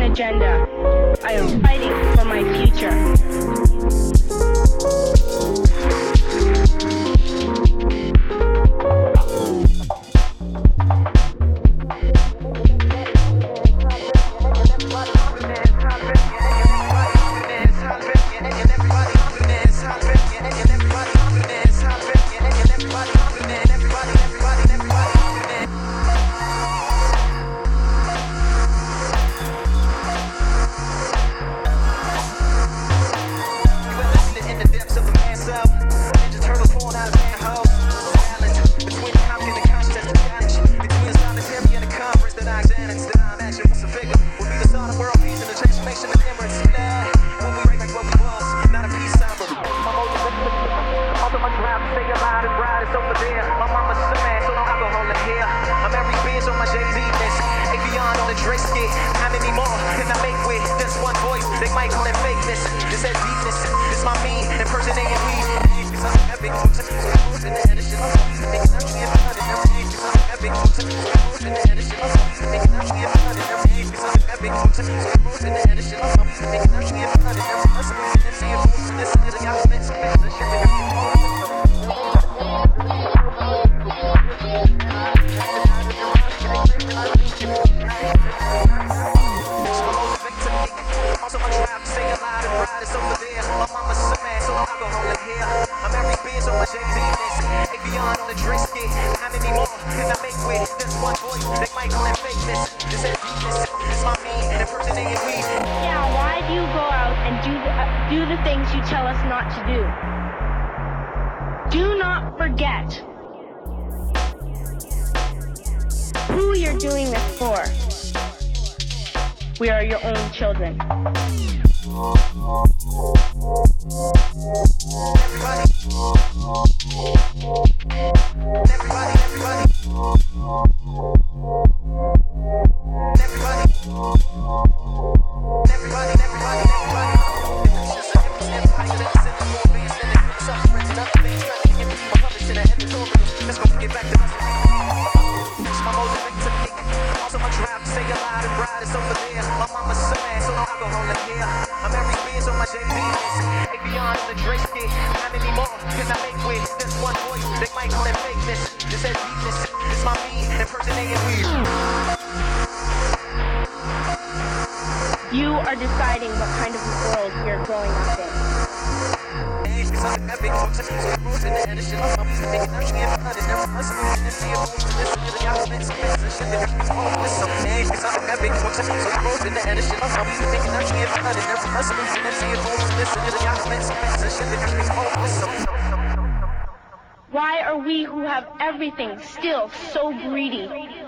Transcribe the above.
agenda. I am fighting for my future. How many more can I make with this one voice? They might call it fakeness. This that deepness. This my me impersonating weed. Yeah, why do you go out and do the things you tell us not to do? Do not forget who you're doing this for. We are your own children. You are deciding what kind of world you're growing up in. Why are we who have everything still so greedy?